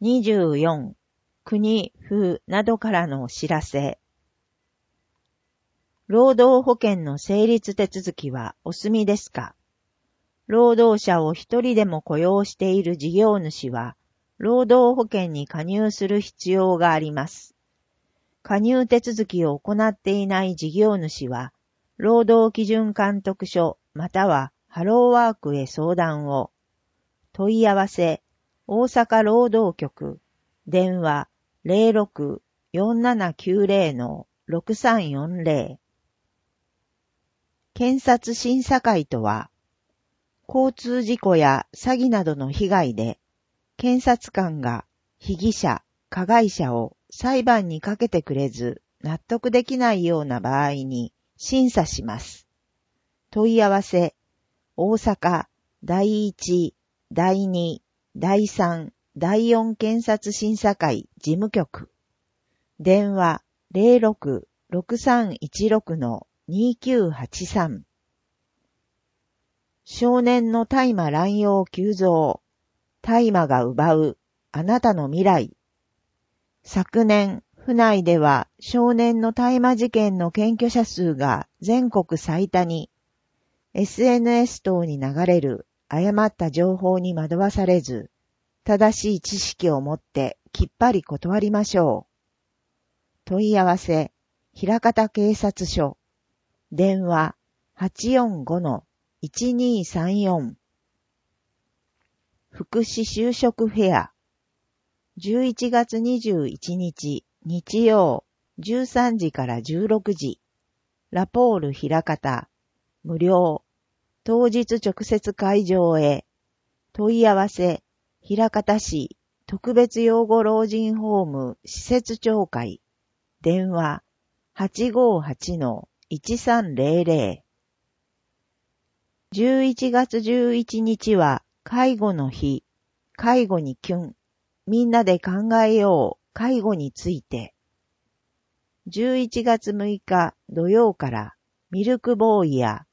24、国、府などからのお知らせ。労働保険の成立手続きはお済みですか？労働者を一人でも雇用している事業主は、労働保険に加入する必要があります。加入手続きを行っていない事業主は、労働基準監督署またはハローワークへ相談を。問い合わせ、大阪労働局、電話06-4790-6340。検察審査会とは、交通事故や詐欺などの被害で、検察官が被疑者、加害者を裁判にかけてくれず納得できないような場合に審査します。問い合わせ、大阪第一、第二、第三、第四検察審査会事務局。電話06-6316-2983。少年の大麻乱用急増。大麻が奪うあなたの未来。昨年、府内では少年の大麻事件の検挙者数が全国最多に、SNS 等に流れる誤った情報に惑わされず、正しい知識を持ってきっぱり断りましょう。問い合わせ、枚方警察署。電話845-1234。福祉就職フェア。11月21日日曜13時から16時。ラポール枚方。無料。当日直接会場へ。問い合わせ、枚方市特別養護老人ホーム施設長会。電話858-1300。11月11日は介護の日。介護にキュン。みんなで考えよう。介護について。11月6日土曜からミルクボーイや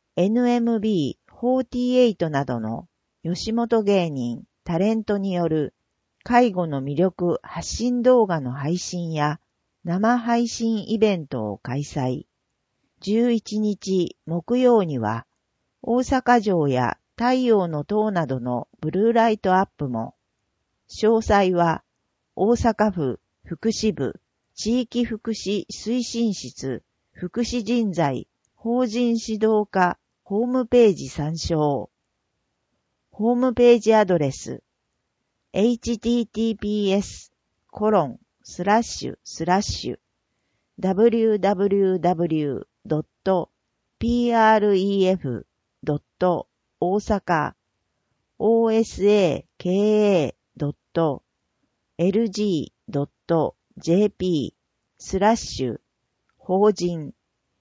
NMB48 などの吉本芸人、タレントによる介護の魅力発信動画の配信や生配信イベントを開催。11日木曜には大阪城や太陽の塔などのブルーライトアップも。詳細は大阪府福祉部地域福祉推進室福祉人材法人指導課ホームページ参照。ホームページアドレス https://www.pref.osaka.lg.jp 法人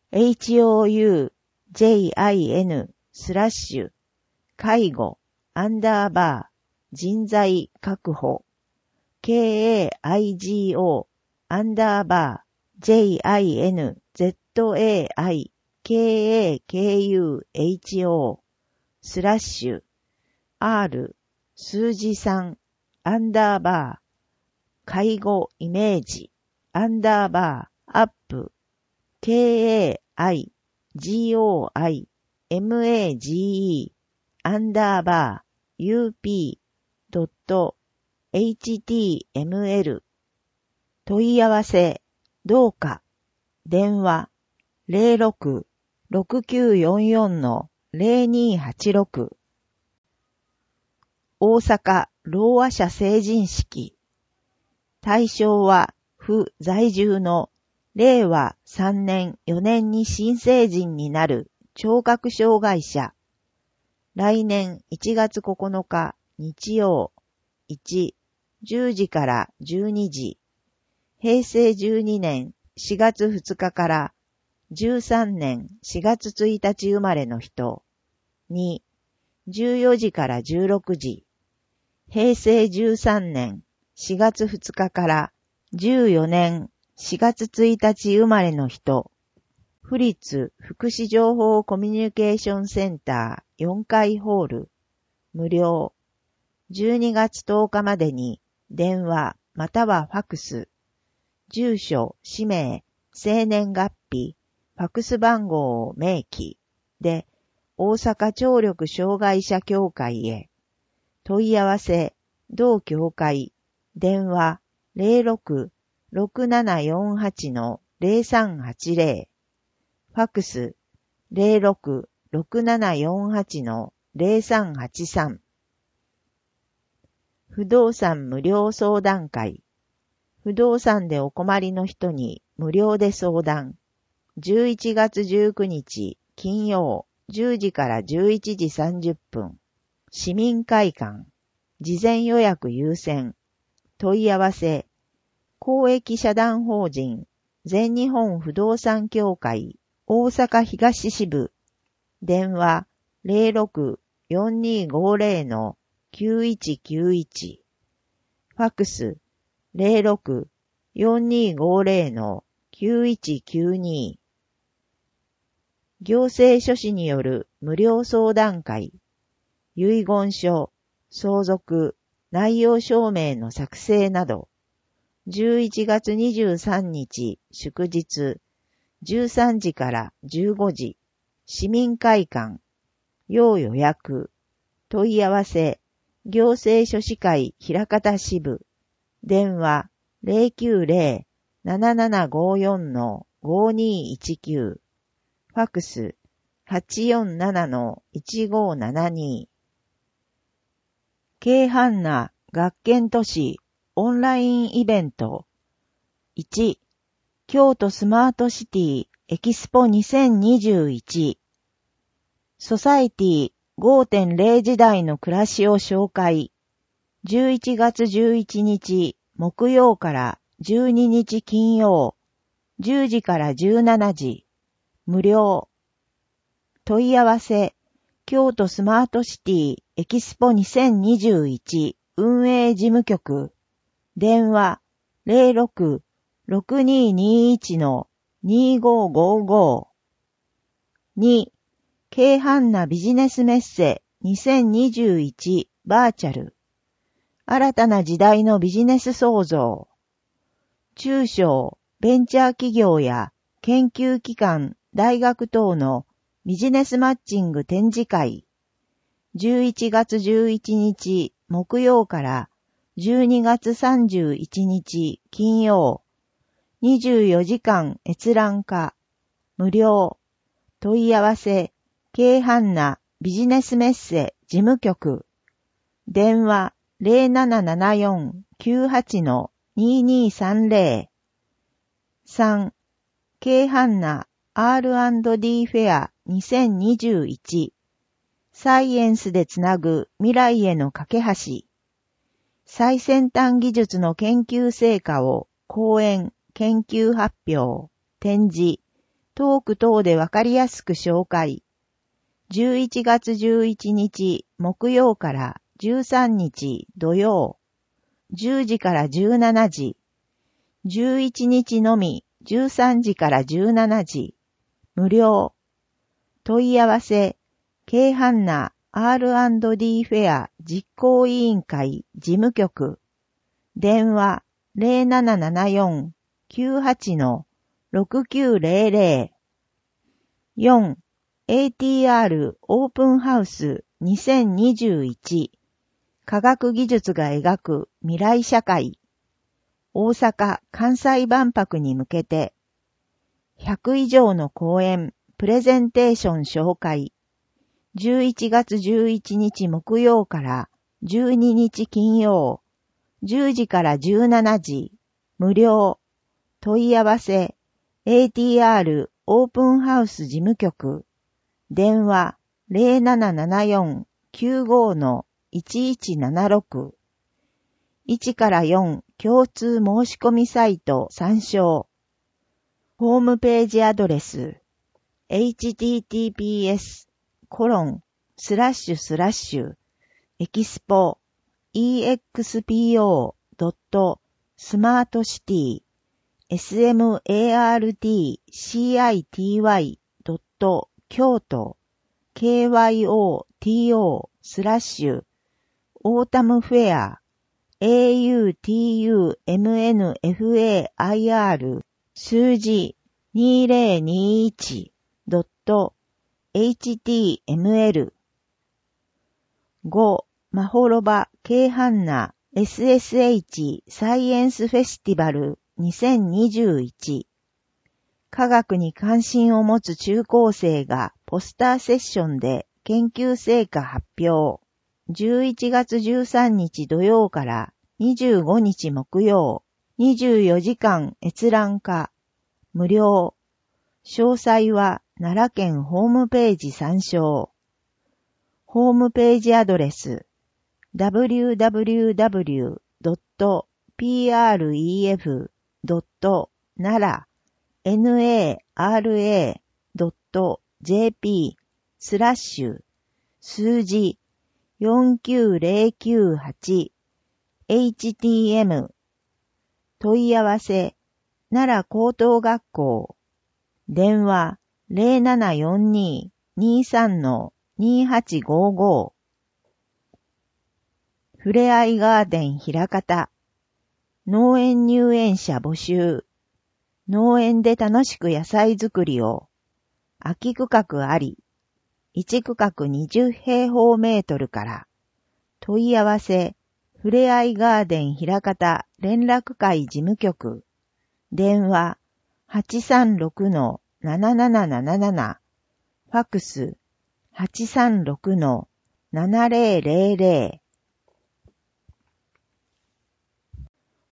houjin 介護人材確保 KAIGO JINZAI KAKUHO R 数字3介護イメージアップ KAIGOIMAGE up.html 問い合わせどうか電話06-6944-0286大阪ろうあ者成人式対象は府在住の令和3年4年に新成人になる聴覚障害者。来年1月9日日曜1、10時から12時。平成12年4月2日から13年4月1日生まれの人。2、14時から16時。平成13年4月2日から14年4月1日生まれの人。府立福祉情報コミュニケーションセンター4階ホール。無料。12月10日までに電話またはファクス、住所、氏名、生年月日、ファクス番号を明記で、大阪聴力障害者協会へ。問い合わせ、同協会、電話 06-6748-0380、ファクス 06-6748-0383。不動産無料相談会。不動産でお困りの人に無料で相談。11月19日金曜10時から11時30分。市民会館。事前予約優先。問い合わせ。公益社団法人全日本不動産協会大阪東支部。電話 06-4250-9191。ファクス 06-4250-9192。行政書士による無料相談会。遺言書、相続、内容証明の作成など。11月23日祝日13時から15時。市民会館。要予約。問い合わせ。行政書士会枚方支部。電話 090-7754-5219。ファクス 847-1572。京阪那学研都市オンラインイベント。1、京都スマートシティエキスポ2021。ソサエティ 5.0 時代の暮らしを紹介。11月11日木曜から12日金曜、10時から17時。無料。問い合わせ、京都スマートシティエキスポ2021運営事務局。電話 06-6221-2555。2、京阪那ビジネスメッセ2021バーチャル。新たな時代のビジネス創造。中小、ベンチャー企業や研究機関、大学等のビジネスマッチング展示会。11月11日木曜から12月31日金曜。24時間閲覧化。無料。問い合わせ、京阪那ビジネスメッセ事務局。電話0774-98-2230。3、京阪那 R&D フェア2021。サイエンスでつなぐ未来への架け橋。最先端技術の研究成果を講演、研究発表、展示、トーク等でわかりやすく紹介。11月11日木曜から13日土曜。10時から17時。11日のみ13時から17時。無料。問い合わせ、京阪那 R&D フェア実行委員会事務局。電話0774-98-6900。4、ATR オープンハウス2021。科学技術が描く未来社会。大阪・関西万博に向けて。100以上の講演、プレゼンテーション紹介。11月11日木曜から12日金曜。10時から17時。無料。問い合わせ。ATR オープンハウス事務局。電話0774-95-1176。1から4共通申し込みサイト参照。ホームページアドレス https://expo.smartcity.kyoto autumnfair autumnfair 数字 2021.html 5. マホロバ・ケーハンナ SSH サイエンスフェスティバル2021科学に関心を持つ中高生がポスターセッションで研究成果発表。11月13日土曜から25日木曜、24時間閲覧可、無料。詳細は奈良県ホームページ参照。ホームページアドレス www.pref.nara.jp 数字49098 htm 問い合わせ奈良高等学校電話 0742-23-2855 ふれあいガーデンひらかた農園入園者募集農園で楽しく野菜作りを空き区画あり1区画20平方メートルから問い合わせふれあいガーデンひらかた連絡会事務局電話 836-7777 ファクス 836-7000